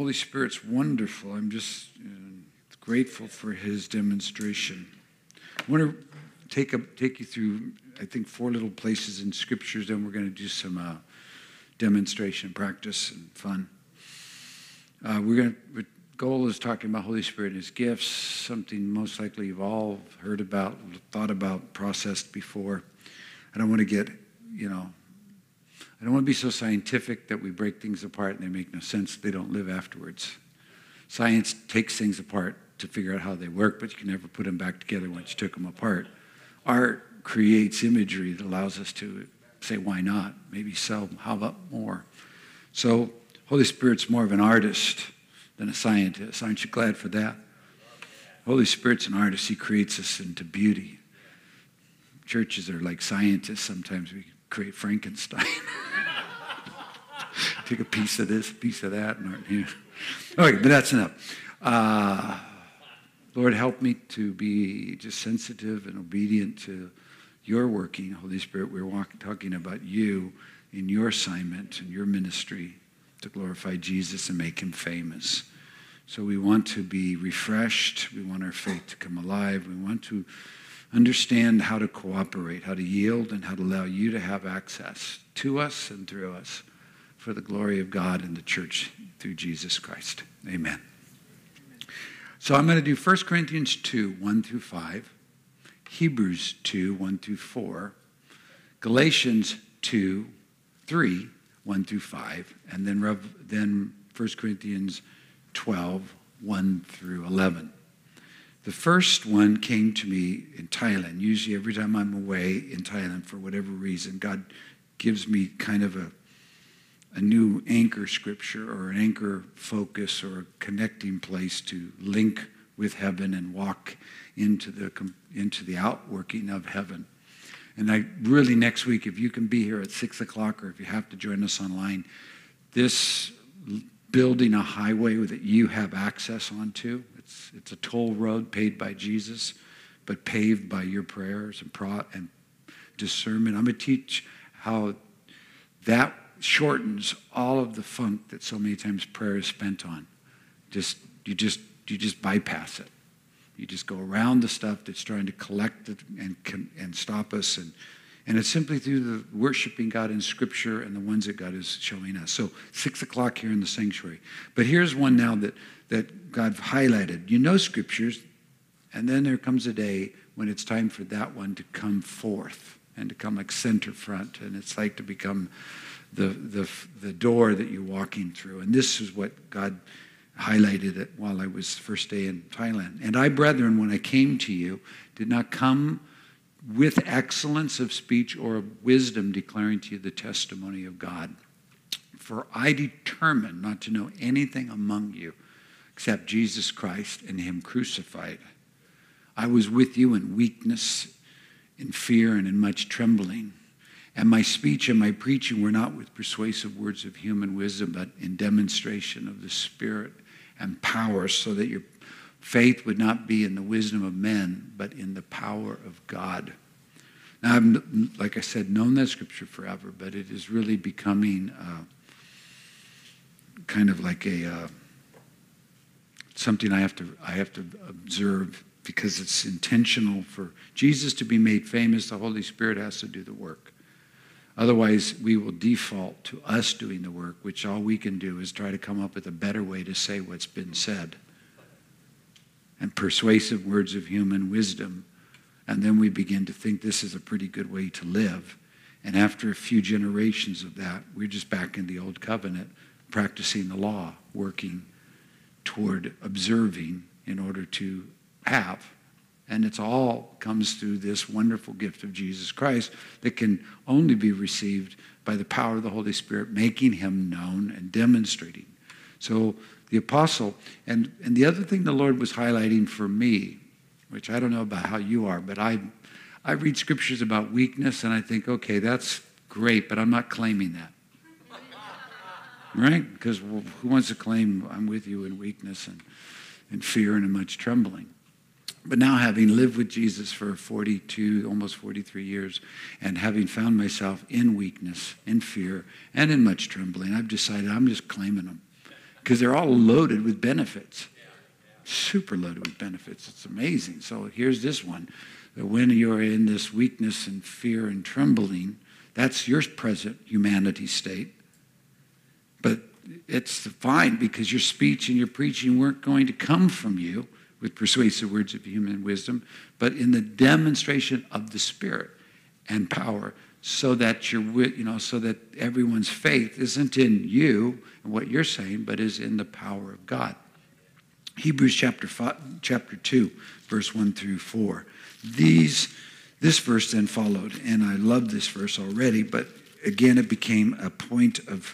Holy Spirit's wonderful. I'm just grateful for his demonstration. I want to take you through, I think, 4 little places in scriptures, then we're going to do some demonstration, practice, and fun. The goal is talking about Holy Spirit and his gifts, something most likely you've all heard about, thought about, processed before. I don't want to get, I don't want to be so scientific that we break things apart and they make no sense. They don't live afterwards. Science takes things apart to figure out how they work, but you can never put them back together once you took them apart. Art creates imagery that allows us to say, why not? Maybe so, how about more? So Holy Spirit's more of an artist than a scientist. Aren't you glad for that? Holy Spirit's an artist. He creates us into beauty. Churches are like scientists. Sometimes we create Frankenstein. Take a piece of this, a piece of that. Okay, but that's enough. Lord, help me to be just sensitive and obedient to your working, Holy Spirit. We're talking about you in your assignment and your ministry to glorify Jesus and make him famous. So we want to be refreshed. We want our faith to come alive. We want to understand how to cooperate, how to yield, and how to allow you to have access to us and through us for the glory of God and the church through Jesus Christ. Amen. So I'm going to do 1 Corinthians 2, 1 through 5, Hebrews 2, 1 through 4, Galatians 2, 3, 1 through 5, and then 1 Corinthians 12, 1 through 11. The first one came to me in Thailand. Usually every time I'm away in Thailand for whatever reason, God gives me kind of a new anchor scripture or an anchor focus or a connecting place to link with heaven and walk into the outworking of heaven. And I really, next week, if you can be here at 6 o'clock or if you have to join us online, this building a highway that you have access onto, it's a toll road paid by Jesus, but paved by your prayers and discernment. I'm going to teach how that shortens all of the funk that so many times prayer is spent on. You just bypass it. You just go around the stuff that's trying to collect it and stop us. And it's simply through the worshiping God in Scripture and the ones that God is showing us. So 6 o'clock here in the sanctuary. But here's one now that God highlighted. You know Scriptures, and then there comes a day when it's time for that one to come forth and to come like center front. And it's like to become the door that you're walking through. And this is what God highlighted it while I was first day in Thailand. And I, brethren, when I came to you, did not come with excellence of speech or of wisdom declaring to you the testimony of God. For I determined not to know anything among you except Jesus Christ and him crucified. I was with you in weakness, in fear, and in much trembling. And my speech and my preaching were not with persuasive words of human wisdom, but in demonstration of the Spirit and power, so that your faith would not be in the wisdom of men, but in the power of God. Now, I've, like I said, known that scripture forever, but it is really becoming kind of like something I have to observe, because it's intentional. For Jesus to be made famous, the Holy Spirit has to do the work. Otherwise, we will default to us doing the work, which all we can do is try to come up with a better way to say what's been said. And persuasive words of human wisdom. And then we begin to think this is a pretty good way to live. And after a few generations of that, we're just back in the old covenant, practicing the law, working toward observing in order to have. And it's all comes through this wonderful gift of Jesus Christ that can only be received by the power of the Holy Spirit, making him known and demonstrating. So the apostle, and the other thing the Lord was highlighting for me, which I don't know about how you are, but I read scriptures about weakness and I think, okay, that's great, but I'm not claiming that. Right? Because who wants to claim I'm with you in weakness and in fear and in much trembling? But now, having lived with Jesus for 42, almost 43 years, and having found myself in weakness, in fear, and in much trembling, I've decided I'm just claiming them. because they're all loaded with benefits. Super loaded with benefits. It's amazing. So here's this one. That when you're in this weakness and fear and trembling, that's your present humanity state. But it's fine because your speech and your preaching weren't going to come from you with persuasive words of human wisdom, but in the demonstration of the Spirit and power, so that so that everyone's faith isn't in you and what you're saying, but is in the power of God. Hebrews chapter 2, verse 1 through 4. This verse then followed, and I love this verse already, but again it became a point of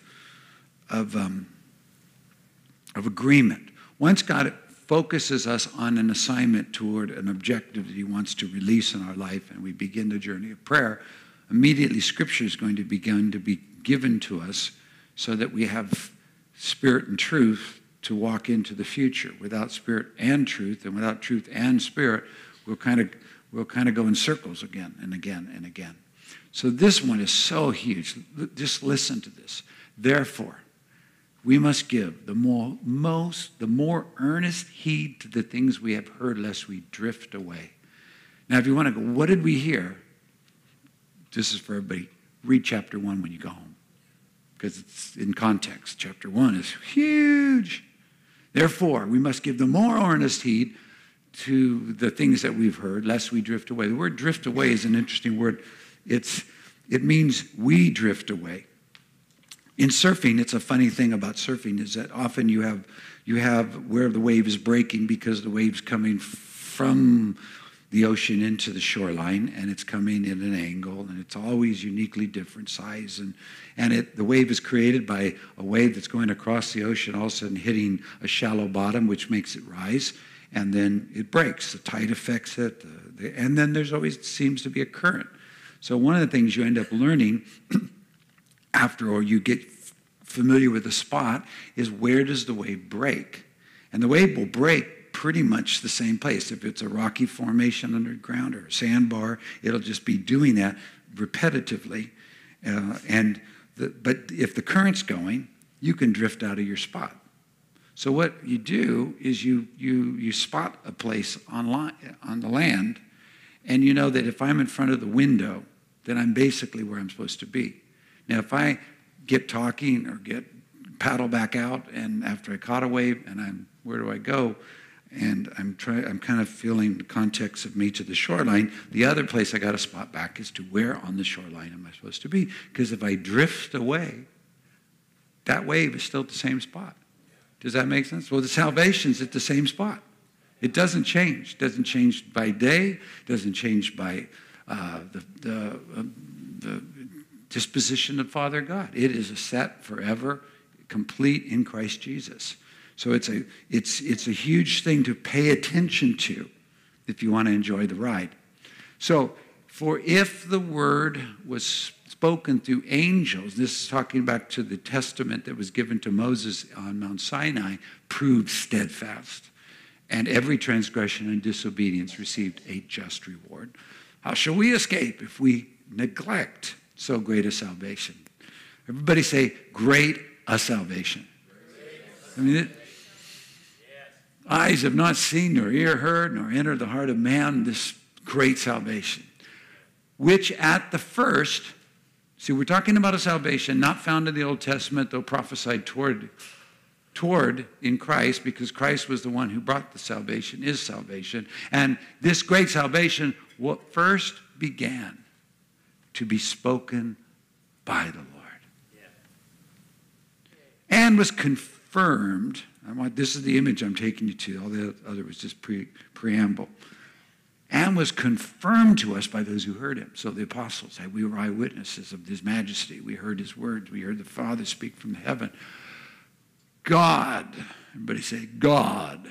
agreement. Once God focuses us on an assignment toward an objective that he wants to release in our life, and we begin the journey of prayer, immediately Scripture is going to begin to be given to us so that we have spirit and truth to walk into the future. Without spirit and truth, and without truth and spirit, we'll kind of go in circles again and again and again. So this one is so huge. Just listen to this. Therefore, we must give the more earnest heed to the things we have heard, lest we drift away. Now, if you want to go, what did we hear? This is for everybody. Read chapter 1 when you go home, because it's in context. Chapter 1 is huge. Therefore, we must give the more earnest heed to the things that we've heard, lest we drift away. The word drift away is an interesting word. It means we drift away. In surfing, it's a funny thing about surfing is that often you have where the wave is breaking because the wave's coming from the ocean into the shoreline, and it's coming in an angle, and it's always uniquely different size. And the wave is created by a wave that's going across the ocean, all of a sudden hitting a shallow bottom, which makes it rise, and then it breaks. The tide affects it, and then there's always seems to be a current. So one of the things you end up learning or you get familiar with the spot is where does the wave break? And the wave will break pretty much the same place. If it's a rocky formation underground or a sandbar, it'll just be doing that repetitively. But if the current's going, you can drift out of your spot. So what you do is you spot a place on the land, and you know that if I'm in front of the window, then I'm basically where I'm supposed to be. Now, if I get talking or paddle back out, and after I caught a wave, and where do I go? And I'm kind of feeling the context of me to the shoreline. The other place I got to spot back is to where on the shoreline am I supposed to be? Because if I drift away, that wave is still at the same spot. Does that make sense? Well, the salvation's at the same spot. It doesn't change. It doesn't change by day. It doesn't change by the disposition of Father God. It is a set forever, complete in Christ Jesus. So it's a huge thing to pay attention to if you want to enjoy the ride. So, for if the word was spoken through angels, this is talking back to the testament that was given to Moses on Mount Sinai, proved steadfast, and every transgression and disobedience received a just reward. How shall we escape if we neglect so great a salvation? Everybody say, great a salvation. I mean, eyes have not seen, nor ear heard, nor entered the heart of man this great salvation, which at the first, see, we're talking about a salvation not found in the Old Testament, though prophesied toward in Christ, because Christ was the one who brought the salvation, is salvation. And this great salvation, what first began to be spoken by the Lord. And was confirmed. This is the image I'm taking you to. All the other was just preamble. And was confirmed to us by those who heard him. So the apostles said, we were eyewitnesses of his majesty. We heard his words. We heard the Father speak from heaven. God. Everybody say, God.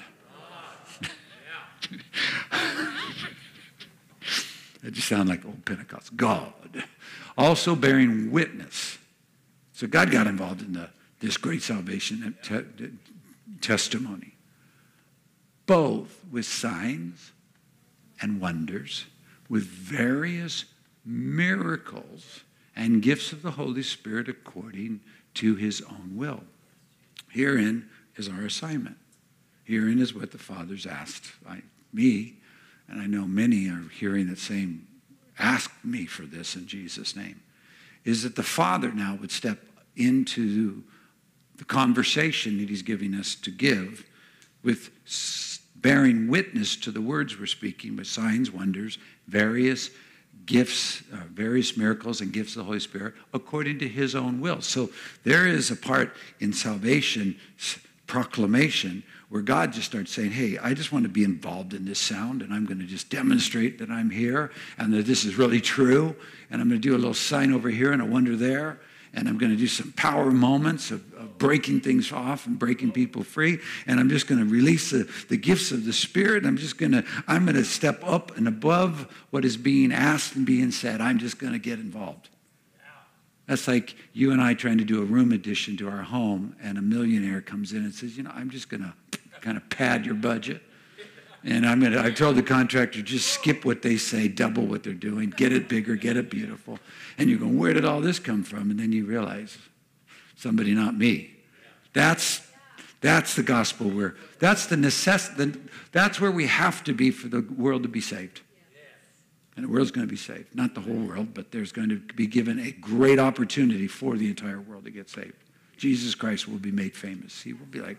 That just sounds like old Pentecost. God. Also bearing witness. So God got involved in this great salvation testimony. Both with signs and wonders, with various miracles and gifts of the Holy Spirit according to his own will. Herein is our assignment. Hearing is what the Father's asked me, and I know many are hearing the same, ask me for this in Jesus' name, is that the Father now would step into the conversation that he's giving us to give with bearing witness to the words we're speaking with signs, wonders, various gifts, various miracles and gifts of the Holy Spirit according to his own will. So there is a part in salvation proclamation where God just starts saying, hey, I just want to be involved in this sound, and I'm going to just demonstrate that I'm here and that this is really true, and I'm going to do a little sign over here and a wonder there, and I'm going to do some power moments of breaking things off and breaking people free, and I'm just going to release the gifts of the Spirit. I'm going to step up and above what is being asked and being said. I'm just going to get involved. That's like you and I trying to do a room addition to our home, and a millionaire comes in and says, I'm just going to kind of pad your budget. And I've told the contractor, just skip what they say, double what they're doing, get it bigger, get it beautiful. And you're going, where did all this come from? And then you realize, somebody, not me. That's the gospel that's the necessity. That's where we have to be for the world to be saved. And the world's going to be saved. Not the whole world, but there's going to be given a great opportunity for the entire world to get saved. Jesus Christ will be made famous. He will be like,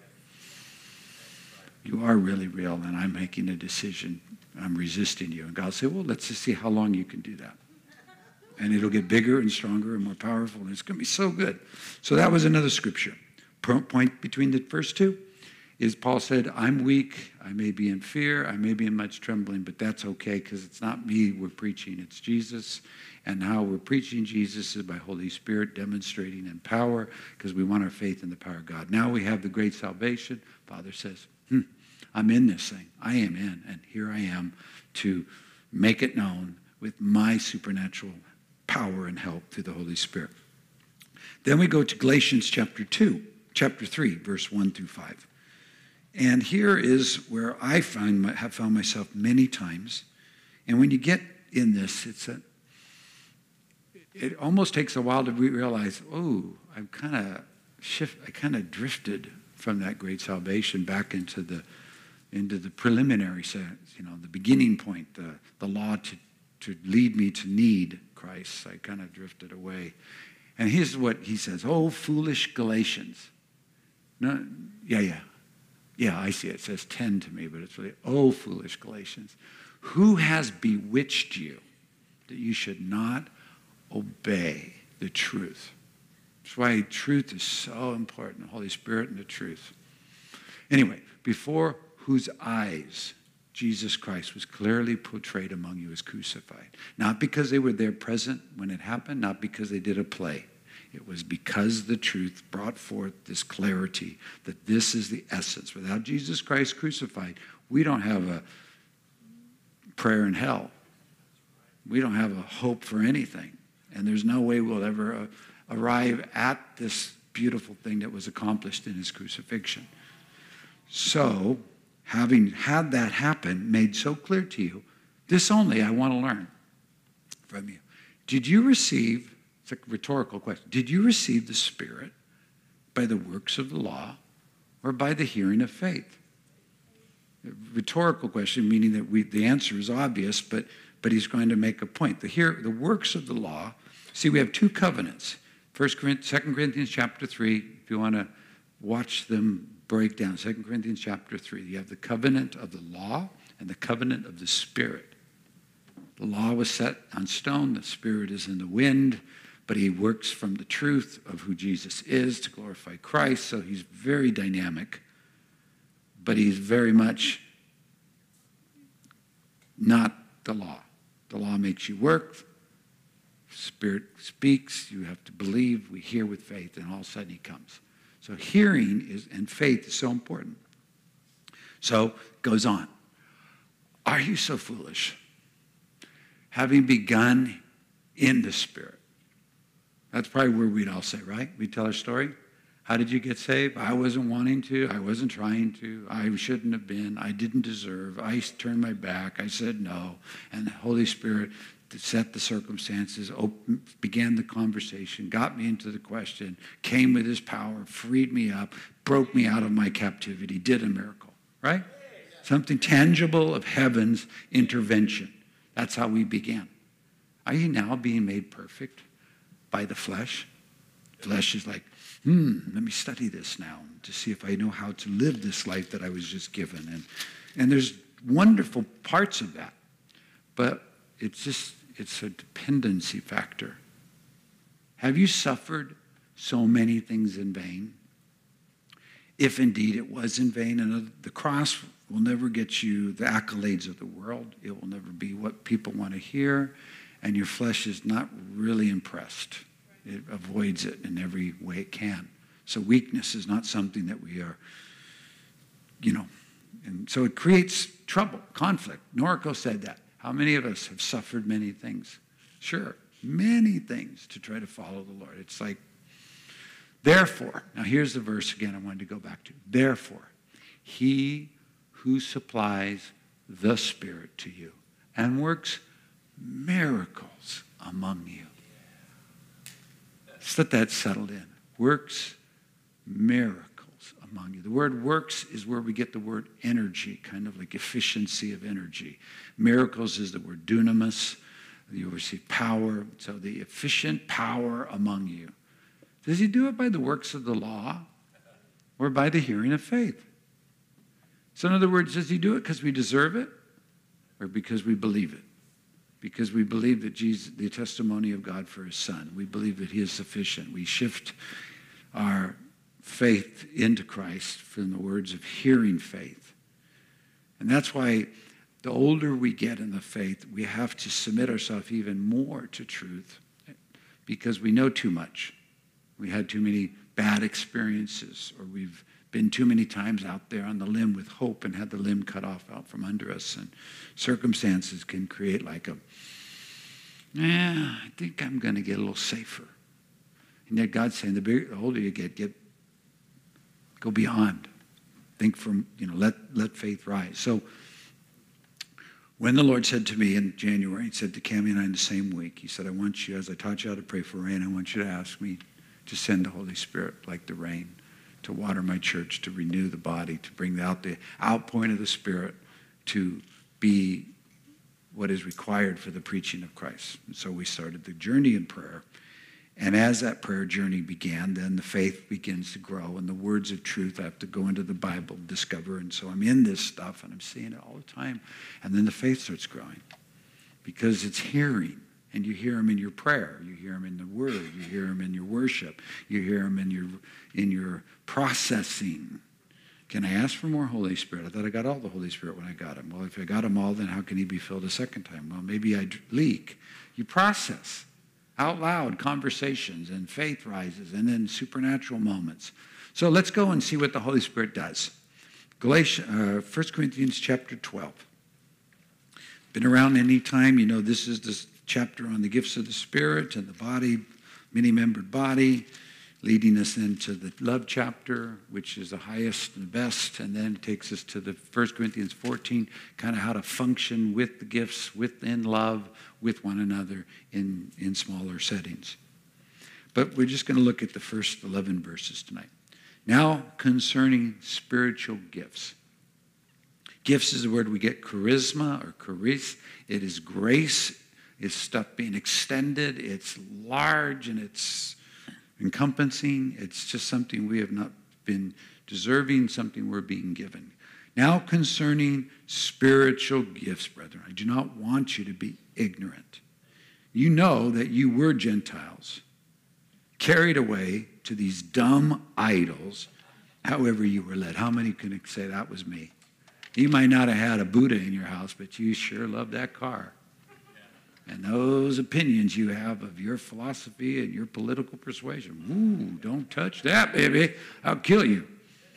you are really real, and I'm making a decision. I'm resisting you. And God will say, well, let's just see how long you can do that. And it'll get bigger and stronger and more powerful, and it's going to be so good. So that was another scripture. Point between the first two is Paul said, I'm weak, I may be in fear, I may be in much trembling, but that's okay because it's not me we're preaching, it's Jesus. And how we're preaching Jesus is by Holy Spirit demonstrating in power because we want our faith in the power of God. Now we have the great salvation. Father says, I'm in this thing. I am in, and here I am to make it known with my supernatural power and help through the Holy Spirit. Then we go to Galatians chapter 3, verse 1 through 5. And here is where I have found myself many times. And when you get in this, it almost takes a while to realize, I kind of drifted from that great salvation back into the preliminary sense, the beginning point, the law to lead me to need Christ. I kind of drifted away. And here's what he says, oh, foolish Galatians. No, yeah, I see it. It says 10 to me, but it's really, oh, foolish Galatians. Who has bewitched you that you should not obey the truth? That's why truth is so important, the Holy Spirit and the truth. Anyway, before whose eyes Jesus Christ was clearly portrayed among you as crucified. Not because they were there present when it happened, not because they did a play. It was because the truth brought forth this clarity that this is the essence. Without Jesus Christ crucified, we don't have a prayer in hell. We don't have a hope for anything. And there's no way we'll ever arrive at this beautiful thing that was accomplished in his crucifixion. So, having had that happen, made so clear to you, this only I want to learn from you. Did you receive, it's a rhetorical question, did you receive the Spirit by the works of the law or by the hearing of faith? A rhetorical question, meaning that the answer is obvious, but he's going to make a point. The works of the law, see, we have two covenants. 2 Corinthians chapter 3, if you want to watch them break down. 2 Corinthians chapter 3, you have the covenant of the law and the covenant of the Spirit. The law was set on stone, the Spirit is in the wind, but he works from the truth of who Jesus is to glorify Christ, so he's very dynamic, but he's very much not the law. The law makes you work, Spirit speaks, you have to believe, we hear with faith, and all of a sudden he comes. So hearing and faith is so important. So it goes on. Are you so foolish? Having begun in the Spirit. That's probably where we'd all say, right? We'd tell our story. How did you get saved? I wasn't wanting to. I wasn't trying to. I shouldn't have been. I didn't deserve. I turned my back. I said no. And the Holy Spirit set the circumstances, began the conversation, got me into the question, came with his power, freed me up, broke me out of my captivity, did a miracle, right? Something tangible of heaven's intervention. That's how we began. Are you now being made perfect by the flesh? Flesh is like, let me study this now to see if I know how to live this life that I was just given. And there's wonderful parts of that. But it's a dependency factor. Have you suffered so many things in vain? If indeed it was in vain, and the cross will never get you the accolades of the world. It will never be what people want to hear, and your flesh is not really impressed. It avoids it in every way it can. So weakness is not something that we are, and so it creates trouble, conflict. Noriko said that. How many of us have suffered many things? Sure, many things to try to follow the Lord. It's like, therefore, now here's the verse again I wanted to go back to. Therefore, he who supplies the Spirit to you and works miracles among you. Just let that settle in. Works miracles among you. The word works is where we get the word energy, kind of like efficiency of energy. Miracles is the word dunamis. You receive power. So the efficient power among you. Does he do it by the works of the law or by the hearing of faith? So in other words, does he do it because we deserve it or because we believe it? Because we believe that Jesus, the testimony of God for his Son, we believe that he is sufficient. We shift our faith into Christ from the words of hearing faith. And that's why the older we get in the faith, we have to submit ourselves even more to truth because we know too much. We had too many bad experiences, or we've been too many times out there on the limb with hope and had the limb cut off out from under us. And circumstances can create like I think I'm going to get a little safer. And yet God's saying, the older you get, go beyond. Think from, let faith rise. So when the Lord said to me in January, he said to Cammie and I in the same week, he said, I want you, as I taught you how to pray for rain, I want you to ask me to send the Holy Spirit like the rain, to water my church, to renew the body, to bring out the outpouring of the Spirit, to be what is required for the preaching of Christ. And so we started the journey in prayer. And as that prayer journey began, then the faith begins to grow, and the words of truth I have to go into the Bible, discover. And so I'm in this stuff, and I'm seeing it all the time. And then the faith starts growing because it's hearing. And you hear him in your prayer. You hear him in the word. You hear him in your worship. You hear him in your processing. Can I ask for more Holy Spirit? I thought I got all the Holy Spirit when I got him. Well, if I got him all, then how can he be filled a second time? Well, maybe I leak. You process out loud conversations, and faith rises, and then supernatural moments. So let's go and see what the Holy Spirit does. 1 Corinthians chapter 12. Been around any time, this is the chapter on the gifts of the Spirit and the body, many-membered body, leading us into the love chapter, which is the highest and best, and then it takes us to the 1 Corinthians 14, kind of how to function with the gifts, within love, with one another in smaller settings. But we're just going to look at the first 11 verses tonight. Now, concerning spiritual gifts. Gifts is the word we get charisma or charis. It is grace. It's stuff being extended. It's large and it's encompassing. It's just something we have not been deserving, something we're being given. Now concerning spiritual gifts, brethren, I do not want you to be ignorant. You know that you were Gentiles, carried away to these dumb idols, however you were led. How many can say that was me? You might not have had a Buddha in your house, but you sure love that car. And those opinions you have of your philosophy and your political persuasion. Ooh, don't touch that, baby. I'll kill you.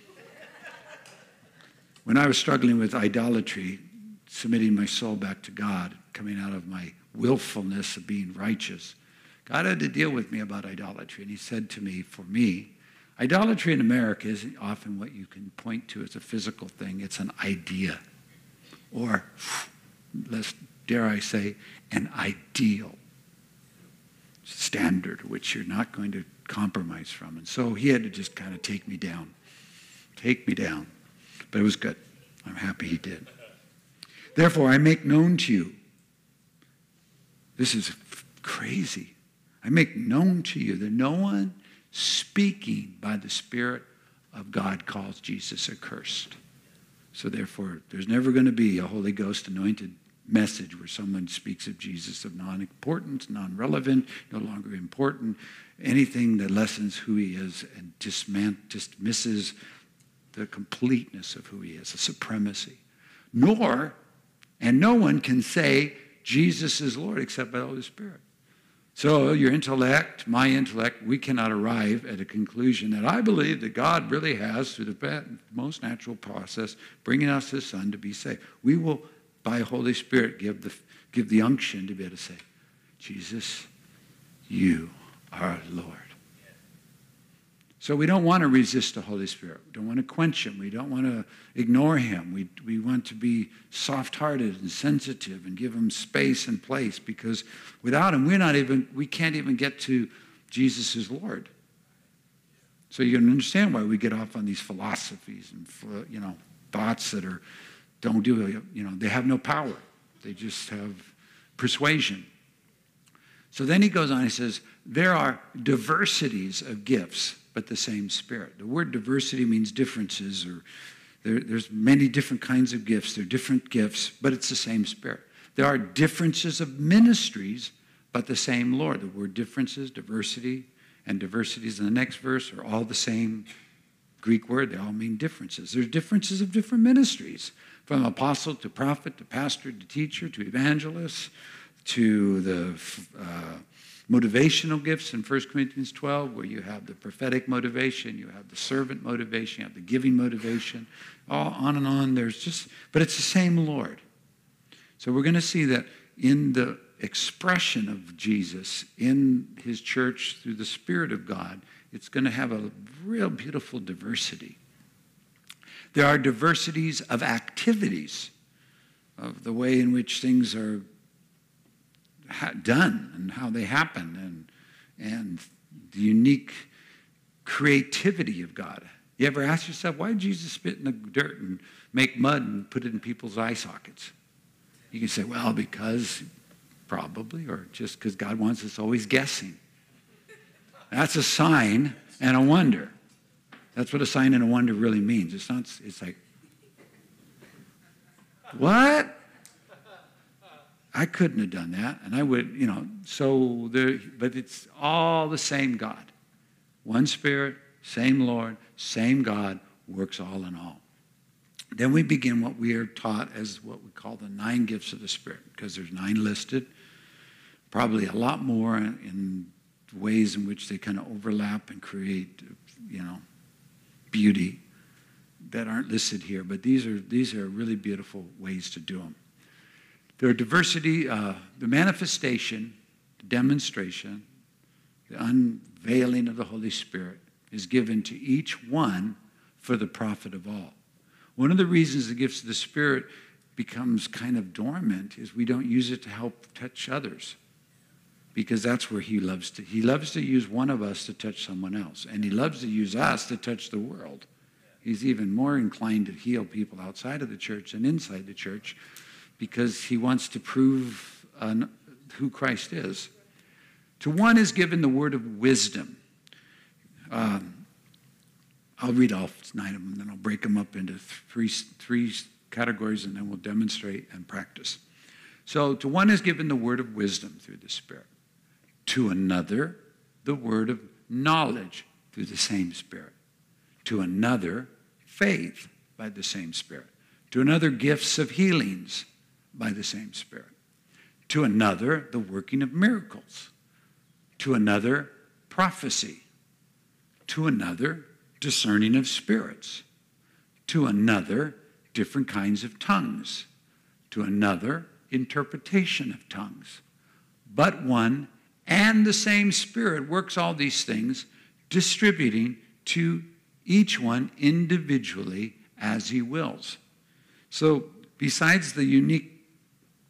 When I was struggling with idolatry, submitting my soul back to God, coming out of my willfulness of being righteous, God had to deal with me about idolatry. And he said to me, for me, idolatry in America isn't often what you can point to as a physical thing. It's an idea. Or, let's dare I say, an ideal standard which you're not going to compromise from. And so he had to just kind of take me down. But it was good. I'm happy he did. Therefore, I make known to you. This is crazy. I make known to you that no one speaking by the Spirit of God calls Jesus accursed. So therefore, there's never going to be a Holy Ghost anointed message where someone speaks of Jesus of non-importance, non-relevant, no longer important, anything that lessens who he is and dismisses the completeness of who he is, the supremacy. No one can say Jesus is Lord except by the Holy Spirit. So your intellect, my intellect, we cannot arrive at a conclusion that I believe that God really has, through the most natural process, bringing us his Son to be saved. We will, by Holy Spirit, give the unction to be able to say, Jesus, you are Lord. So we don't want to resist the Holy Spirit. We don't want to quench him. We don't want to ignore him. We want to be soft-hearted and sensitive and give him space and place, because without him, we can't even get to Jesus as Lord. So you can understand why we get off on these philosophies and thoughts that they have no power. They just have persuasion. So then he goes on, he says, there are diversities of gifts, but the same Spirit. The word diversity means differences, or there's many different kinds of gifts. They're different gifts, but it's the same Spirit. There are differences of ministries, but the same Lord. The word differences, diversity, and diversities in the next verse are all the same Greek word. They all mean differences. There's differences of different ministries, from apostle to prophet to pastor to teacher to evangelist to the motivational gifts in 1 Corinthians 12, where you have the prophetic motivation, you have the servant motivation, you have the giving motivation, all on and on. But it's the same Lord. So we're going to see that in the expression of Jesus in his church through the Spirit of God, it's going to have a real beautiful diversity. There are diversities of activities, of the way in which things are done and how they happen, and the unique creativity of God. You ever ask yourself, why did Jesus spit in the dirt and make mud and put it in people's eye sockets? You can say, well, because probably, or just because God wants us always guessing. That's a sign and a wonder. That's what a sign and a wonder really means. It's like, what? I couldn't have done that, and I would, but it's all the same God. One Spirit, same Lord, same God, works all in all. Then we begin what we are taught as what we call the 9 gifts of the Spirit, because there's 9 listed, probably a lot more in ways in which they kind of overlap and create, beauty that aren't listed here, but these are really beautiful ways to do them. There are diversity, the manifestation, the demonstration, the unveiling of the Holy Spirit is given to each one for the profit of all. One of the reasons the gifts of the Spirit becomes kind of dormant is we don't use it to help touch others, because that's where he loves to use one of us to touch someone else, and he loves to use us to touch the world. He's even more inclined to heal people outside of the church than inside the church, because he wants to prove who Christ is. To one is given the word of wisdom. I'll read all 9 of them, then I'll break them up into three categories, and then we'll demonstrate and practice. So to one is given the word of wisdom through the Spirit. To another, the word of knowledge through the same Spirit. To another, faith by the same Spirit. To another, gifts of healings by the same Spirit. To another, the working of miracles. To another, prophecy. To another, discerning of spirits. To another, different kinds of tongues. To another, interpretation of tongues. But one and the same Spirit works all these things, distributing to each one individually as he wills. So besides the unique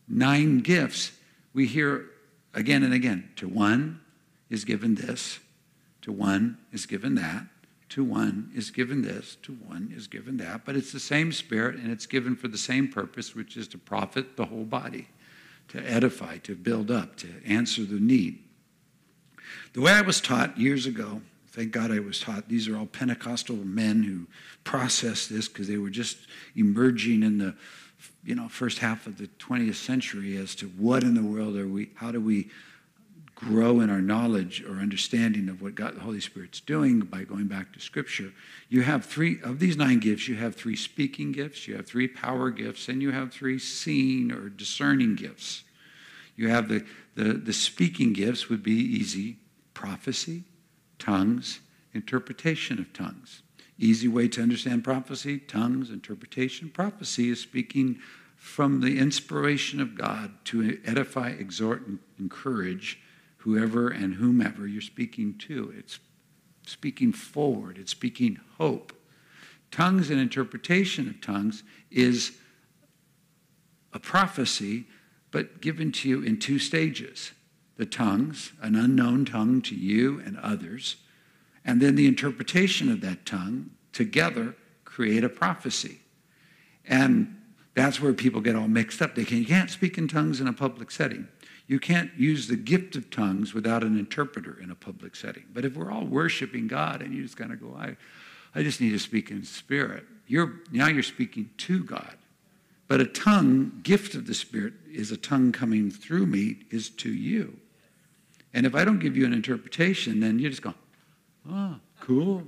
9 gifts, we hear again and again. To one is given this, to one is given that, to one is given this, to one is given that. But it's the same Spirit, and it's given for the same purpose, which is to profit the whole body, to edify, to build up, to answer the need. The way I was taught years ago, thank God I was taught, these are all Pentecostal men who processed this because they were just emerging in the first half of the 20th century as to what in the world are we, how do we grow in our knowledge or understanding of what God, the Holy Spirit's doing by going back to Scripture. You have 3, of these 9 gifts, you have 3 speaking gifts, you have 3 power gifts, and you have 3 seeing or discerning gifts. You have the speaking gifts would be easy: prophecy, tongues, interpretation of tongues. Easy way to understand prophecy: tongues, interpretation. Prophecy is speaking from the inspiration of God to edify, exhort, and encourage whoever and whomever you're speaking to. It's speaking forward. It's speaking hope. Tongues and interpretation of tongues is a prophecy, but given to you in 2 stages. The tongues, an unknown tongue to you and others, and then the interpretation of that tongue together create a prophecy. And that's where people get all mixed up. You can't speak in tongues in a public setting. You can't use the gift of tongues without an interpreter in a public setting. But if we're all worshiping God and you just kind of go, I just need to speak in spirit, now you're speaking to God. But a tongue, gift of the Spirit, is a tongue coming through me, is to you. And if I don't give you an interpretation, then you just go, oh, cool.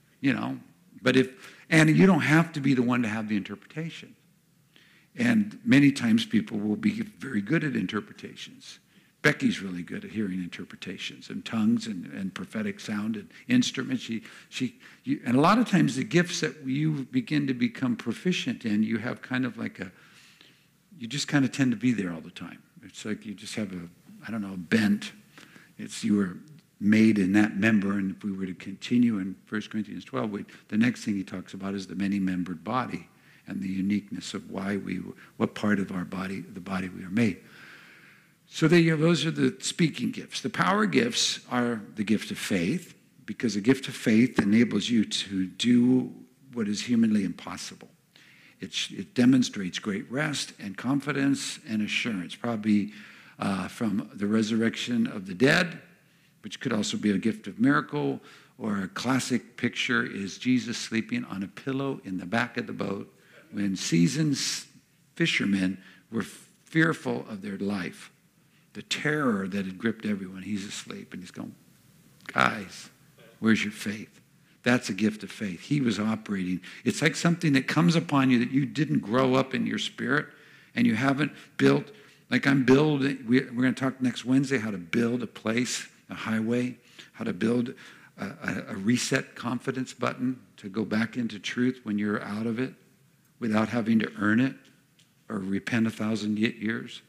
But and you don't have to be the one to have the interpretation. And many times people will be very good at interpretations. Becky's really good at hearing interpretations and tongues and prophetic sound and instruments. And a lot of times the gifts that you begin to become proficient in, you have kind of like you just kind of tend to be there all the time. It's like you just have a bent. You were made in that member, and if we were to continue in 1 Corinthians 12, the next thing he talks about is the many-membered body and the uniqueness of what part of our body, the body we are made. So those are the speaking gifts. The power gifts are the gift of faith, because a gift of faith enables you to do what is humanly impossible. It demonstrates great rest and confidence and assurance, probably from the resurrection of the dead, which could also be a gift of miracle, or a classic picture is Jesus sleeping on a pillow in the back of the boat when seasoned fishermen were fearful of their life. The terror that had gripped everyone. He's asleep, and he's going, guys, where's your faith? That's a gift of faith. He was operating. It's like something that comes upon you that you didn't grow up in your spirit, and you haven't built. Like I'm building, we're going to talk next Wednesday how to build a place, a highway, how to build a reset confidence button to go back into truth when you're out of it without having to earn it or repent 1,000 years.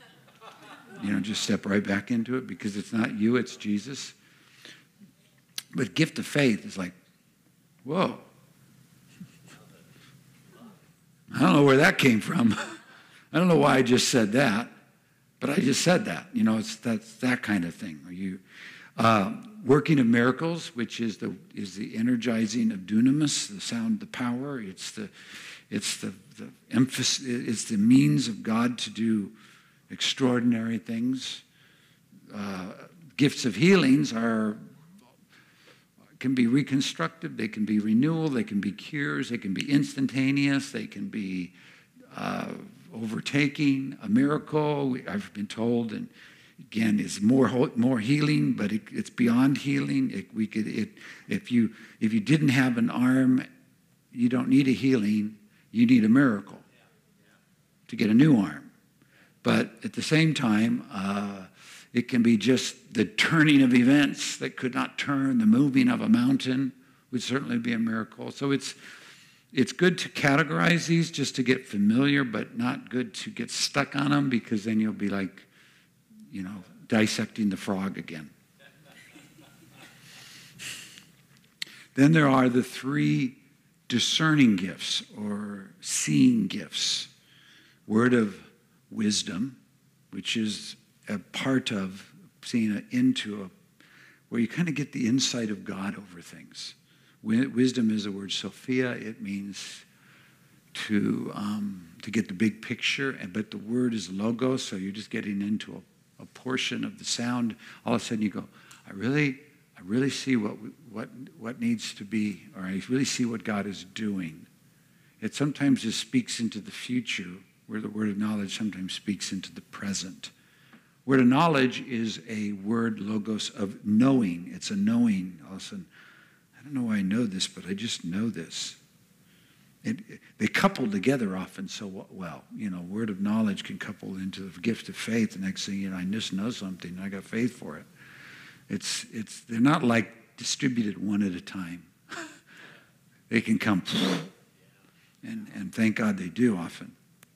Just step right back into it because it's not you, it's Jesus. But gift of faith is like, whoa. I don't know where that came from. I don't know why I just said that, but I just said that. That's that kind of thing. Working of miracles, which is the energizing of dunamis, the sound, the power. It's the emphasis. It's the means of God to do extraordinary things. Gifts of healings can be reconstructive. They can be renewal. They can be cures. They can be instantaneous. They can be overtaking a miracle. I've been told, and again, is more healing, but it's beyond healing. If you didn't have an arm, you don't need a healing. You need a miracle to get a new arm. But at the same time, it can be just the turning of events that could not turn. The moving of a mountain would certainly be a miracle. So it's good to categorize these just to get familiar, but not good to get stuck on them, because then you'll be like, dissecting the frog again. Then there are the 3 discerning gifts or seeing gifts. Word of wisdom, which is a part of seeing into where you kind of get the insight of God over things. Wisdom is the word Sophia. It means to get the big picture, but the word is logos, so you're just getting into a portion of the sound. All of a sudden you go, I really see what needs to be, or I really see what God is doing. It sometimes just speaks into the future, where the word of knowledge sometimes speaks into the present. Word of knowledge is a word, logos, of knowing. It's a knowing. All of a sudden, I don't know why I know this, but I just know this. They couple together often so well. Word of knowledge can couple into the gift of faith. The next thing I just know something, and I got faith for it. They're not like distributed one at a time. They can come, and thank God they do often.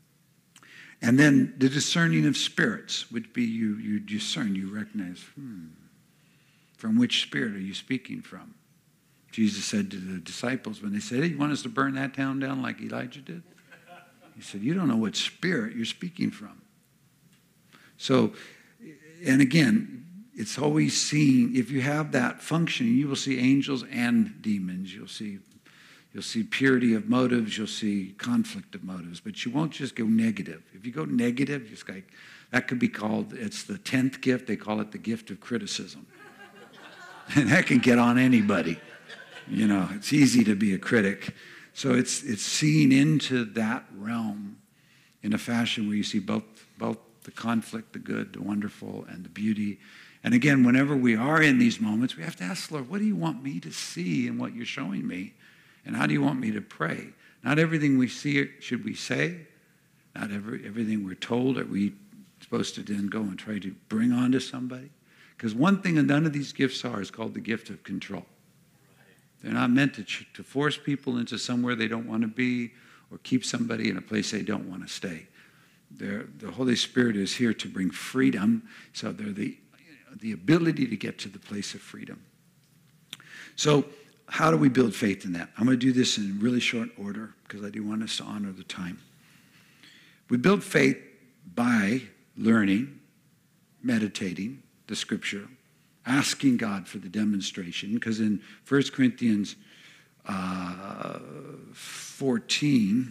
And then the discerning of spirits would be you discern, you recognize, from which spirit are you speaking from? Jesus said to the disciples when they said, hey, you want us to burn that town down like Elijah did? He said, you don't know what spirit you're speaking from. So, and again, it's always seen, if you have that function, you will see angels and demons. You'll see purity of motives. You'll see conflict of motives. But you won't just go negative. If you go negative, just like, that could be called, it's the 10th gift. They call it the gift of criticism. And that can get on anybody. It's easy to be a critic. So it's seeing into that realm in a fashion where you see both the conflict, the good, the wonderful, and the beauty. And again, whenever we are in these moments, we have to ask the Lord, what do you want me to see in what you're showing me? And how do you want me to pray? Not everything we see should we say. Not everything we're told are we supposed to then go and try to bring on to somebody. Because one thing that none of these gifts are is called the gift of control. They're not meant to force people into somewhere they don't want to be or keep somebody in a place they don't want to stay. The Holy Spirit is here to bring freedom, so they're the ability to get to the place of freedom. So how do we build faith in that? I'm going to do this in really short order because I do want us to honor the time. We build faith by learning, meditating the Scripture, asking God for the demonstration, because in 1 Corinthians 14,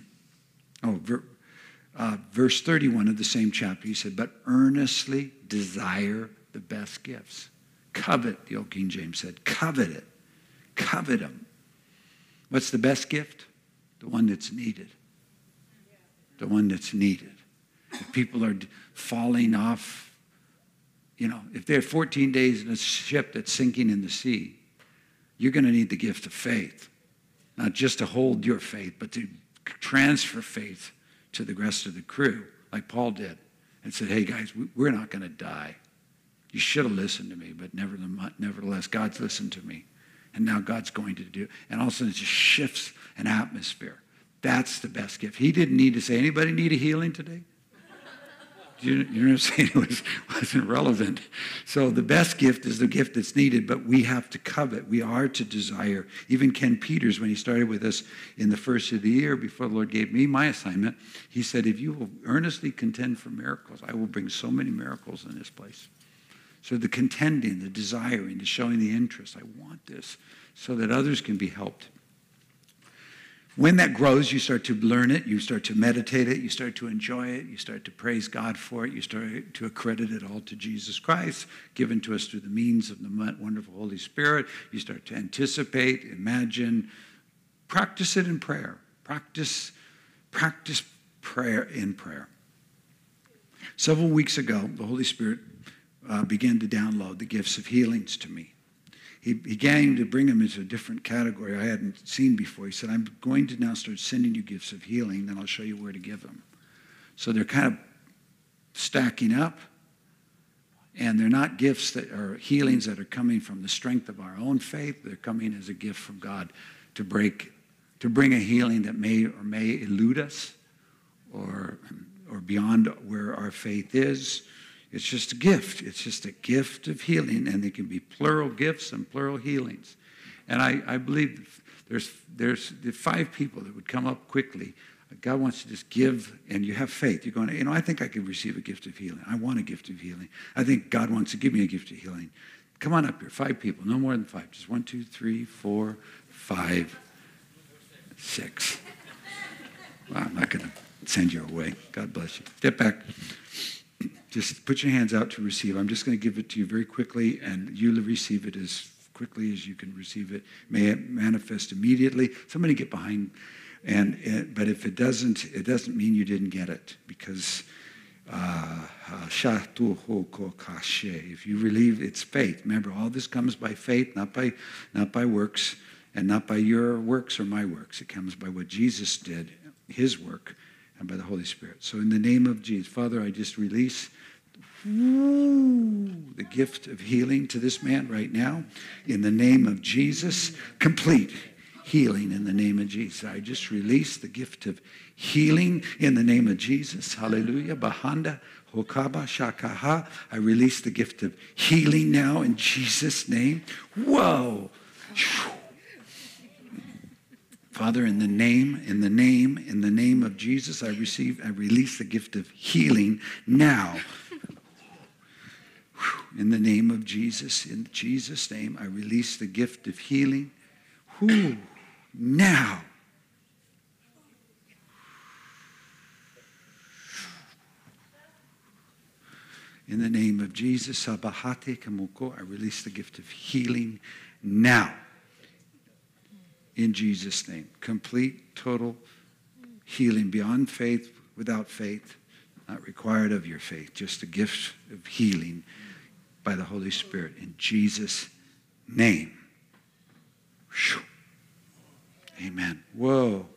verse 31 of the same chapter, he said, but earnestly desire the best gifts. Covet, the old King James said, covet it. Covet them. What's the best gift? The one that's needed. The one that's needed. If people are falling off, if they're 14 days in a ship that's sinking in the sea, you're going to need the gift of faith. Not just to hold your faith, but to transfer faith to the rest of the crew, like Paul did, and said, hey guys, we're not going to die. You should have listened to me, but nevertheless, God's listened to me. And now God's going to do, and all of a sudden it just shifts an atmosphere. That's the best gift. He didn't need to say, anybody need a healing today? You know what I'm saying? It wasn't relevant. So the best gift is the gift that's needed, but we have to covet. We are to desire. Even Ken Peters, when he started with us in the first of the year, before the Lord gave me my assignment, he said, if you will earnestly contend for miracles, I will bring so many miracles in this place. So the contending, the desiring, the showing the interest, I want this, so that others can be helped. When that grows, you start to learn it, you start to meditate it, you start to enjoy it, you start to praise God for it, you start to accredit it all to Jesus Christ, given to us through the means of the wonderful Holy Spirit. You start to anticipate, imagine, practice it in prayer. Practice prayer in prayer. Several weeks ago, the Holy Spirit began to download the gifts of healings to me. He began to bring them into a different category I hadn't seen before. He said, I'm going to now start sending you gifts of healing, then I'll show you where to give them. So they're kind of stacking up, and they're not gifts that are healings that are coming from the strength of our own faith. They're coming as a gift from God to bring a healing that may elude us or beyond where our faith is. It's just a gift. It's just a gift of healing, and they can be plural gifts and plural healings. And I believe there's the 5 people that would come up quickly. God wants to just give, and you have faith. You're going, I think I could receive a gift of healing. I want a gift of healing. I think God wants to give me a gift of healing. Come on up here. 5 people. No more than 5. Just 1, 2, 3, 4, 5, 6. Well, I'm not going to send you away. God bless you. Step back. Just put your hands out to receive. I'm just going to give it to you very quickly, and you receive it as quickly as you can receive it. May it manifest immediately. Somebody get behind. But if it doesn't mean you didn't get it, because if you believe, it's faith. Remember, all this comes by faith, not by works, and not by your works or my works. It comes by what Jesus did, his work, and by the Holy Spirit. So in the name of Jesus, Father, I just release the gift of healing to this man right now. In the name of Jesus, complete healing in the name of Jesus. I just release the gift of healing in the name of Jesus. Hallelujah. Bahanda, Hokaba, Shakaha. I release the gift of healing now in Jesus' name. Whoa. Father, in the name of Jesus, I release the gift of healing now. In the name of Jesus, in Jesus' name, I release the gift of healing. Now. In the name of Jesus, Sabahate Kamuko, I release the gift of healing now. In Jesus' name. Complete, total healing beyond faith, without faith, not required of your faith. Just a gift of healing by the Holy Spirit. In Jesus' name. Amen. Whoa.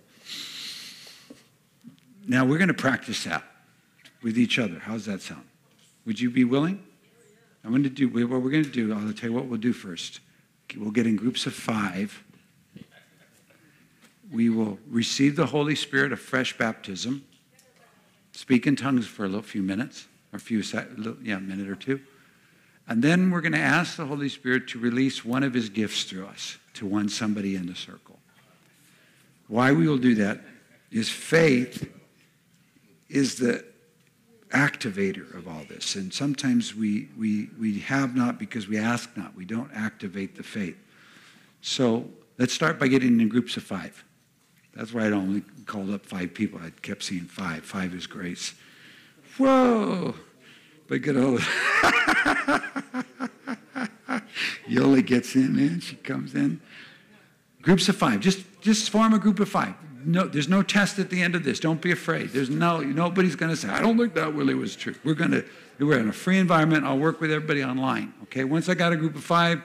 Now we're going to practice that with each other. How's that sound? Would you be willing? I'm going to do what we're going to do. I'll tell you what we'll do first. We'll get in groups of 5. We will receive the Holy Spirit, a fresh baptism. Speak in tongues for a few minutes, or a minute or two. And then we're going to ask the Holy Spirit to release one of his gifts through us to somebody in the circle. Why we will do that is faith is the activator of all this. And sometimes we have not because we ask not. We don't activate the faith. So let's start by getting in groups of 5. That's why I only called up 5 people. I kept seeing 5. 5 is grace. Whoa! But good old Yoli gets in, man. She comes in. Groups of 5. Just form a group of 5. No, there's no test at the end of this. Don't be afraid. Nobody's going to say, I don't think that really was true. We're in a free environment. I'll work with everybody online. Okay? Once I got a group of 5,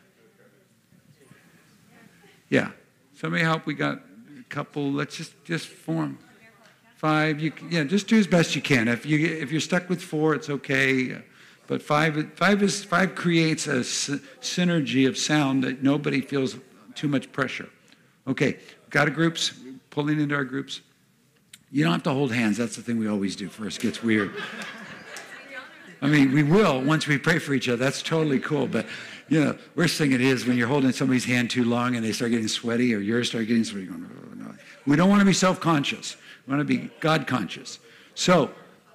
yeah. Somebody help. We got a couple. Let's just form 5. Just do as best you can. If you're stuck with 4, it's okay. But 5 creates a synergy of sound that nobody feels too much pressure. Okay, got a groups, pulling into our groups. You don't have to hold hands. That's the thing we always do first. It gets weird. I mean, we will once we pray for each other. That's totally cool. But, worst thing it is when you're holding somebody's hand too long and they start getting sweaty or yours start getting sweaty. Going, oh, no. We don't want to be self-conscious. We want to be God-conscious. So,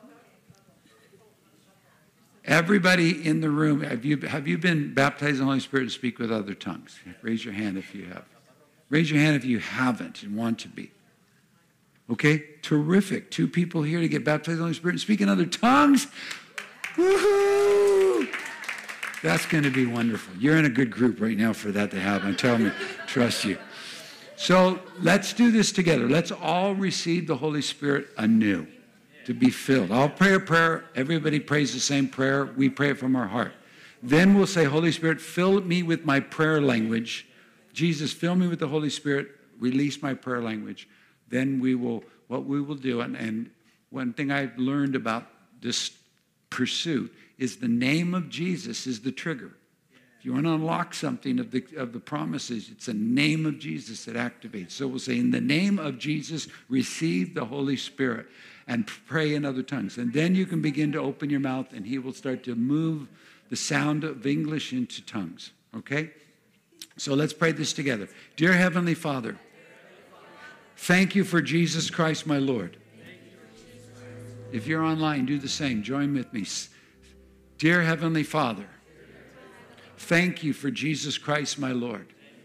everybody in the room, have you been baptized in the Holy Spirit to speak with other tongues? Raise your hand if you have. Raise your hand if you haven't and want to be. Okay? Terrific. 2 people here to get baptized in the Holy Spirit and speak in other tongues. Woohoo! That's going to be wonderful. You're in a good group right now for that to happen. Tell me, trust you. So let's do this together. Let's all receive the Holy Spirit anew to be filled. I'll pray a prayer. Everybody prays the same prayer. We pray it from our heart. Then we'll say, Holy Spirit, fill me with my prayer language. Jesus, fill me with the Holy Spirit. Release my prayer language. Then what we will do, and one thing I've learned about this pursuit is the name of Jesus is the trigger. If you want to unlock something of the promises, it's the name of Jesus that activates. So we'll say, in the name of Jesus, receive the Holy Spirit and pray in other tongues. And then you can begin to open your mouth and he will start to move the sound of English into tongues. Okay? So let's pray this together. Dear Heavenly Father, Thank you for Jesus Christ, my Lord. If you're online, do the same. Join with me. Dear Heavenly Father, thank you for Jesus Christ, my Lord.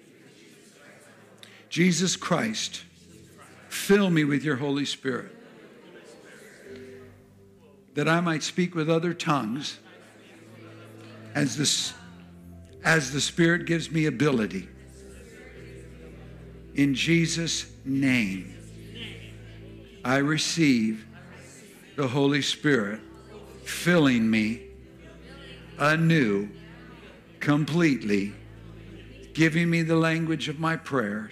Jesus Christ, fill me with your Holy Spirit, that I might speak with other tongues as the Spirit gives me ability. In Jesus' name, I receive the Holy Spirit filling me anew, completely, giving me the language of my prayers.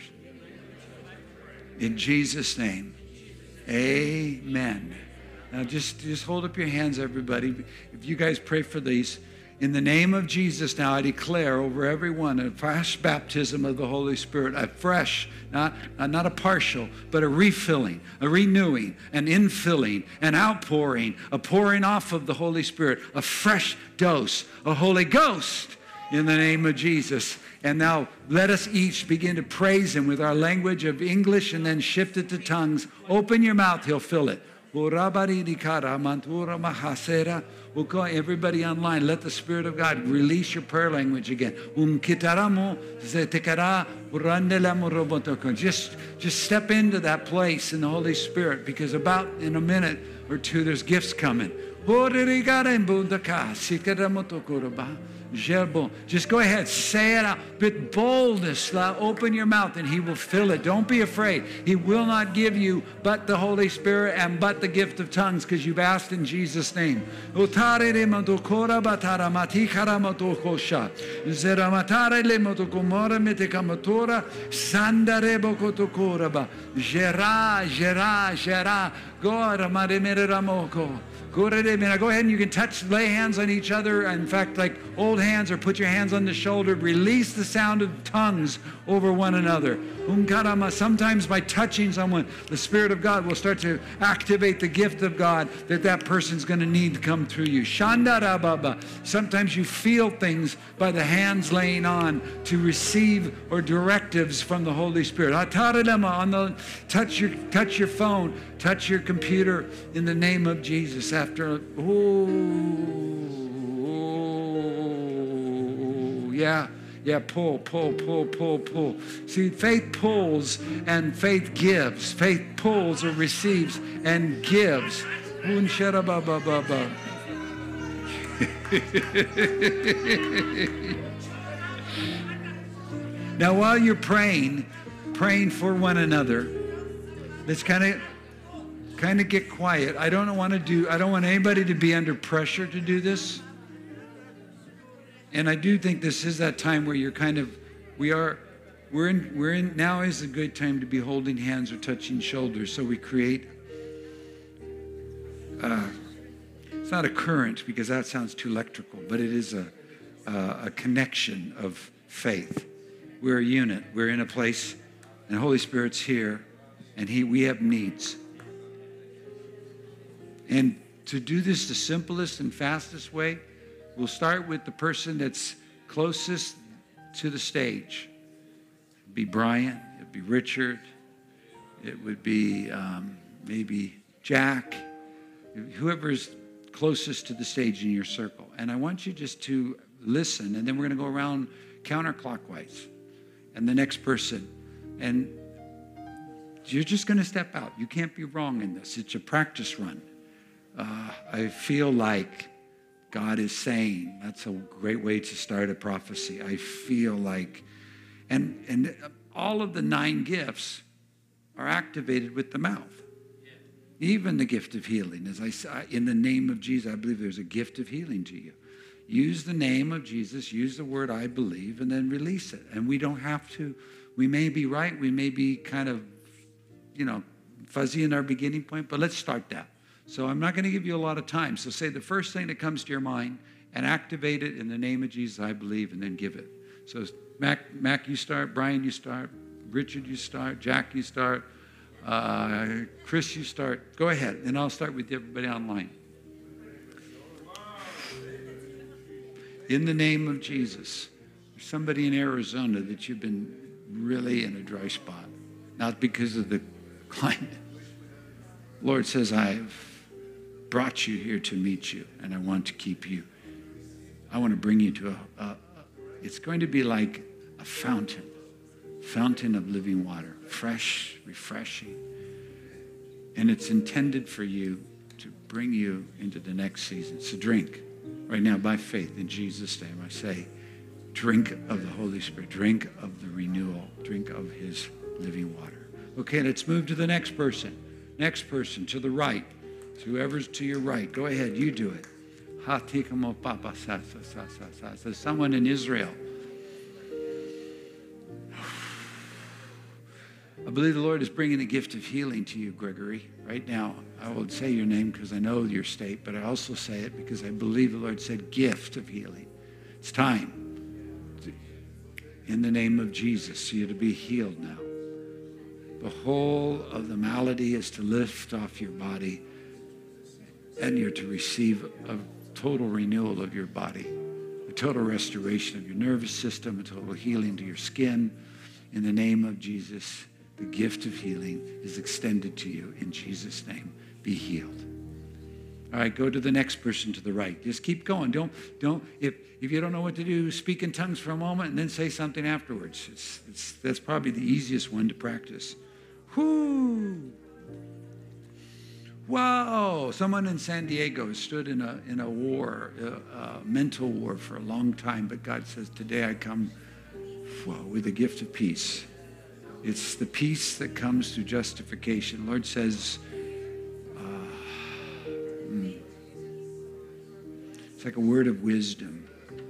In Jesus' name, amen. Now just hold up your hands, everybody. If you guys pray for these, in the name of Jesus now, I declare over everyone a fresh baptism of the Holy Spirit, a fresh, not a partial, but a refilling, a renewing, an infilling, an outpouring, a pouring off of the Holy Spirit, a fresh dose, a Holy Ghost in the name of Jesus. And now let us each begin to praise him with our language of English and then shift it to tongues. Open your mouth, he'll fill it. We'll call everybody online. Let the Spirit of God release your prayer language again. Just step into that place in the Holy Spirit, because about in a minute or two there's gifts coming. Just go ahead, say it out with boldness. Open your mouth and he will fill it. Don't be afraid. He will not give you but the Holy Spirit and but the gift of tongues, because you've asked in Jesus' name. Go ahead and you can lay hands on each other. In fact, like old hands, or put your hands on the shoulder. Release the sound of tongues over one another. Sometimes by touching someone, the Spirit of God will start to activate the gift of God that person's going to need to come through you. Sometimes you feel things by the hands laying on to receive or directives from the Holy Spirit. Touch your phone, touch your computer in the name of Jesus. Yeah, pull. See, faith pulls and faith gives. Faith pulls or receives and gives. Now, while you're praying for one another, let's kind of get quiet. I don't want anybody to be under pressure to do this. And I do think this is that time where now is a good time to be holding hands or touching shoulders. So we create, it's not a current because that sounds too electrical, but it is a connection of faith. We're a unit. We're in a place, and the Holy Spirit's here, and we have needs. And to do this the simplest and fastest way, we'll start with the person that's closest to the stage. It'd be Brian, it'd be Richard, it would be maybe Jack, whoever's closest to the stage in your circle. And I want you just to listen, and then we're going to go around counterclockwise. And the next person. And you're just going to step out. You can't be wrong in this. It's a practice run. I feel like God is saying, that's a great way to start a prophecy. I feel like, and all of the 9 gifts are activated with the mouth. Even the gift of healing. As I say, in the name of Jesus, I believe there's a gift of healing to you. Use the name of Jesus, use the word I believe, and then release it. And we don't have to, we may be right, we may be kind of, fuzzy in our beginning point, but let's start that. So I'm not going to give you a lot of time. So say the first thing that comes to your mind and activate it in the name of Jesus, I believe, and then give it. So Mac, you start. Brian, you start. Richard, you start. Jack, you start. Chris, you start. Go ahead, and I'll start with everybody online. In the name of Jesus. There's somebody in Arizona that you've been really in a dry spot. Not because of the climate. Lord says, I've brought you here to meet you, and I want to keep you. I want to bring you to it's going to be like a fountain of living water, fresh, refreshing. And it's intended for you to bring you into the next season. So drink right now by faith in Jesus' name. I say, drink of the Holy Spirit, drink of the renewal, drink of his living water. Okay, let's move to the next person. Next person to the right. Whoever's to your right, go ahead, you do it. There's someone in Israel. I believe the Lord is bringing a gift of healing to you, Gregory. Right now, I will say your name because I know your state, but I also say it because I believe the Lord said gift of healing. It's time, in the name of Jesus, for you to be healed now. The whole of the malady is to lift off your body, and you're to receive a total renewal of your body, a total restoration of your nervous system, a total healing to your skin. In the name of Jesus, the gift of healing is extended to you. In Jesus' name, be healed. All right, go to the next person to the right. Just keep going. If you don't know what to do, speak in tongues for a moment and then say something afterwards. That's probably the easiest one to practice. Whoo! Wow! Someone in San Diego stood in a war, a mental war for a long time, but God says, today I come with the gift of peace. It's the peace that comes through justification. The Lord says, it's like a word of wisdom.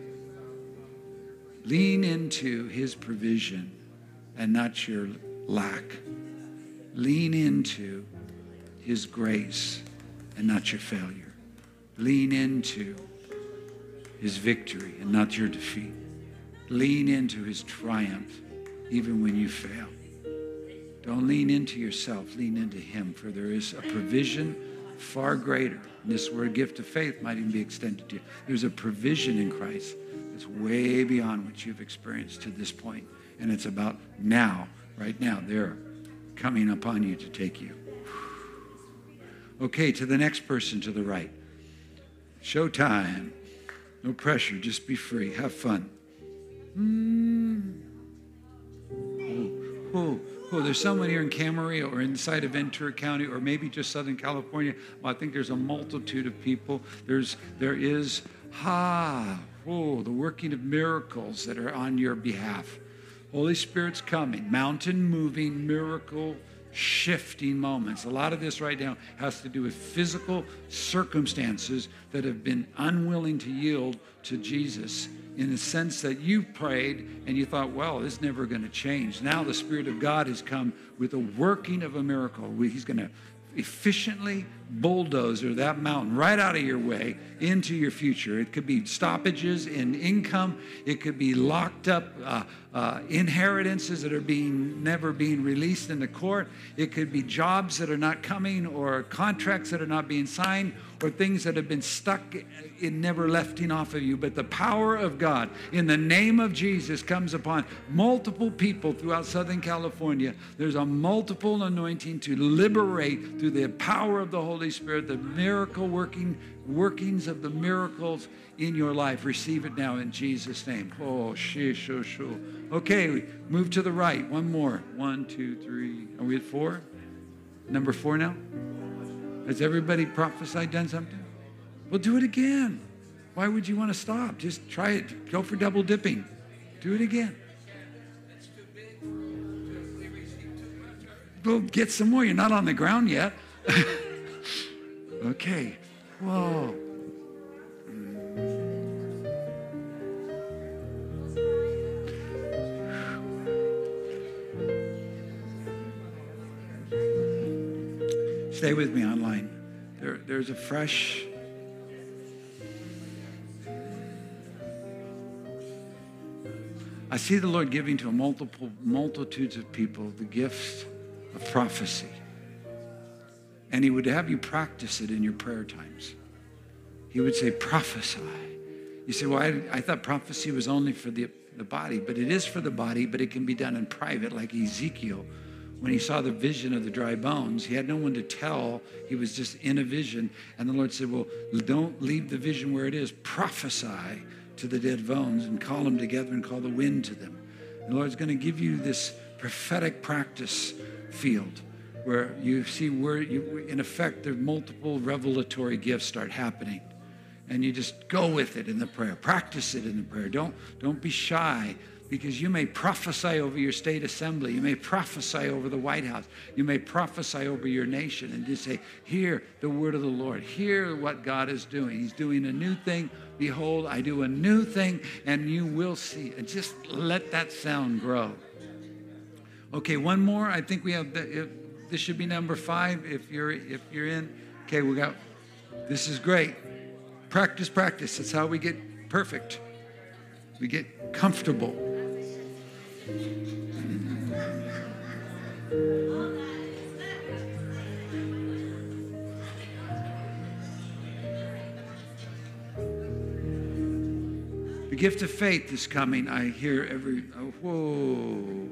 Lean into his provision and not your lack. Lean into his grace and not your failure. Lean into his victory and not your defeat. Lean into his triumph even when you fail. Don't lean into yourself, lean into him, for there is a provision far greater. And this word gift of faith might even be extended to you. There's a provision in Christ that's way beyond what you've experienced to this point. And it's about now, right now, they're coming upon you to take you. Okay, to the next person to the right. Showtime. No pressure, just be free. Have fun. There's someone here in Camarillo or inside of Ventura County or maybe just Southern California. Well, I think there's a multitude of people. There is the working of miracles that are on your behalf. Holy Spirit's coming, mountain moving, miracle shifting moments. A lot of this right now has to do with physical circumstances that have been unwilling to yield to Jesus, in the sense that you prayed and you thought, well, this is never going to change. Now the Spirit of God has come with a working of a miracle. He's going to efficiently bulldoze that mountain right out of your way into your future. It could be stoppages in income. It could be locked up inheritances that are never being released in the court. It could be jobs that are not coming, or contracts that are not being signed, or things that have been stuck in never lifting off of you. But the power of God in the name of Jesus comes upon multiple people throughout Southern California. There's a multiple anointing to liberate through the power of the Holy Spirit, the miracle workings of the miracles in your life. Receive it now in Jesus' name. Okay, move to the right. One more. 1, 2, 3. Are we at 4? Number 4 now? Has everybody prophesied, done something? Well, do it again. Why would you want to stop? Just try it. Go for double dipping. Do it again. Well, get some more. You're not on the ground yet. Okay. Whoa. Stay with me online. There's a fresh... I see the Lord giving to multitudes of people the gift of prophecy. And he would have you practice it in your prayer times. He would say, prophesy. You say, well, I thought prophecy was only for the body, but it is for the body, but it can be done in private, like Ezekiel, when he saw the vision of the dry bones, he had no one to tell. He was just in a vision. And the Lord said, well, don't leave the vision where it is. Prophesy to the dead bones and call them together and call the wind to them. And the Lord's going to give you this prophetic practice field where you see where you, in effect, the multiple revelatory gifts start happening. And you just go with it in the prayer. Practice it in the prayer. Don't be shy, because you may prophesy over your state assembly. You may prophesy over the White House. You may prophesy over your nation and just say, hear the word of the Lord. Hear what God is doing. He's doing a new thing. Behold, I do a new thing, and you will see. And just let that sound grow. Okay, one more. I think we have, this should be number 5 if you're in. Okay, this is great. Practice, practice. That's how we get perfect. We get comfortable. The gift of faith is coming. I hear whoa.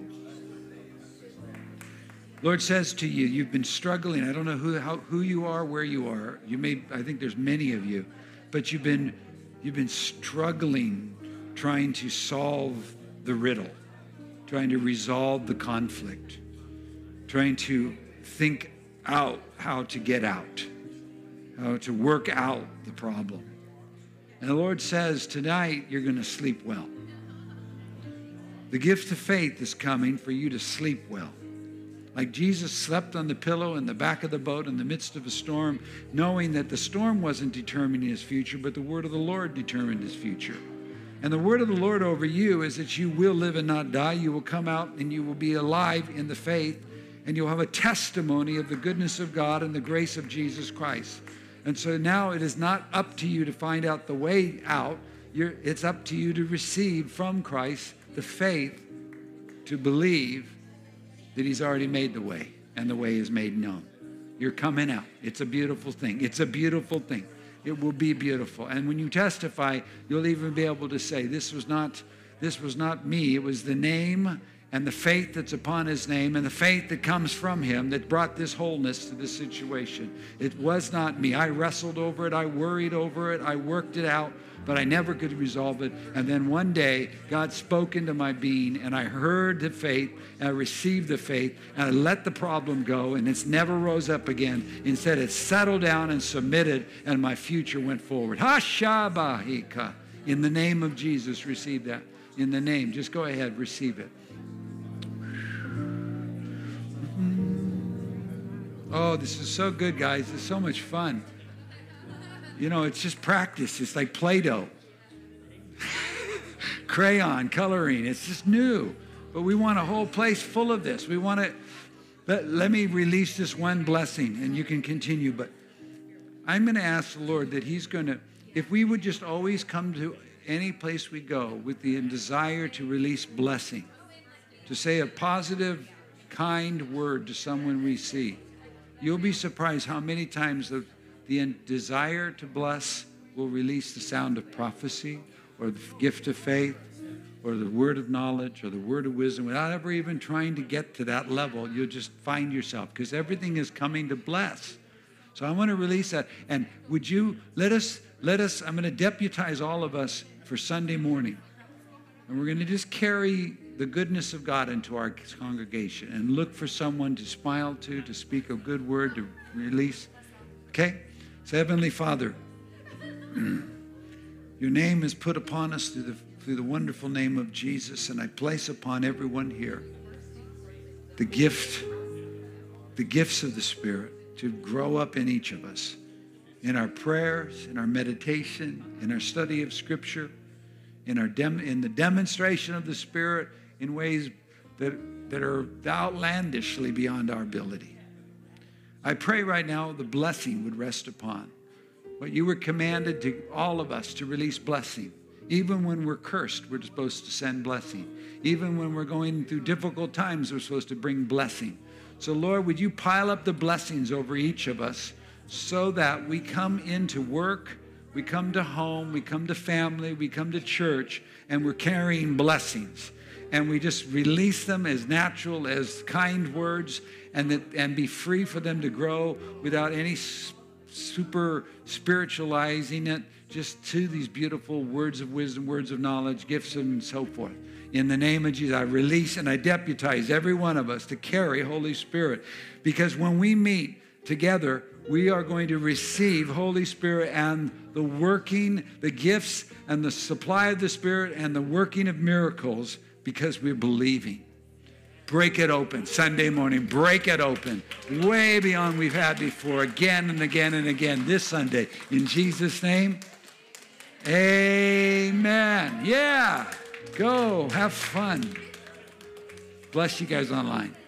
Lord says to you, you've been struggling. I don't know who you are, where you are. I think there's many of you, but you've been struggling trying to solve the riddle, trying to resolve the conflict, trying to think out how to get out, how to work out the problem. And the Lord says, tonight you're going to sleep well. The gift of faith is coming for you to sleep well. Like Jesus slept on the pillow in the back of the boat in the midst of a storm, knowing that the storm wasn't determining his future, but the word of the Lord determined his future. And the word of the Lord over you is that you will live and not die. You will come out and you will be alive in the faith, and you'll have a testimony of the goodness of God and the grace of Jesus Christ. And so now it is not up to you to find out the way out. It's up to you to receive from Christ the faith to believe that he's already made the way, and the way is made known. You're coming out. It's a beautiful thing. It's a beautiful thing. It will be beautiful. And when you testify, you'll even be able to say, this was not me. It was the name and the faith that's upon his name and the faith that comes from him that brought this wholeness to this situation. It was not me. I wrestled over it. I worried over it. I worked it out, but I never could resolve it. And then one day, God spoke into my being, and I heard the faith, and I received the faith, and I let the problem go, and it's never rose up again. Instead, it settled down and submitted, and my future went forward. Hashabahika. In the name of Jesus, receive that. In the name, just go ahead, receive it. Oh, this is so good, guys. It's so much fun. You know, it's just practice. It's like Play-Doh. Crayon, coloring. It's just new. But we want a whole place full of this. We want to, let me release this one blessing, and you can continue. But I'm going to ask the Lord that he's going to, if we would just always come to any place we go with the desire to release blessing, to say a positive, kind word to someone we see, you'll be surprised how many times the desire to bless will release the sound of prophecy or the gift of faith or the word of knowledge or the word of wisdom without ever even trying to get to that level. You'll just find yourself, because everything is coming to bless. So I want to release that. And would you let us, I'm going to deputize all of us for Sunday morning. And we're going to just carry the goodness of God into our congregation and look for someone to smile to speak a good word, to release. Okay? So Heavenly Father, your name is put upon us through the wonderful name of Jesus, and I place upon everyone here the gifts of the Spirit to grow up in each of us, in our prayers, in our meditation, in our study of Scripture, in the demonstration of the Spirit in ways that are outlandishly beyond our ability. I pray right now the blessing would rest upon what you were commanded to all of us to release blessing. Even when we're cursed, we're supposed to send blessing. Even when we're going through difficult times, we're supposed to bring blessing. So Lord, would you pile up the blessings over each of us so that we come into work, we come to home, we come to family, we come to church, and we're carrying blessings. and we just release them as natural, as kind words, and be free for them to grow without any super spiritualizing it, just to these beautiful words of wisdom, words of knowledge, gifts, and so forth. In the name of Jesus, I release and I deputize every one of us to carry Holy Spirit, because when we meet together, we are going to receive Holy Spirit and the working, the gifts and the supply of the Spirit and the working of miracles, because we're believing. Break it open. Sunday morning, break it open. Way beyond we've had before, again and again and again this Sunday. In Jesus' name, amen. Yeah, go, have fun. Bless you guys online.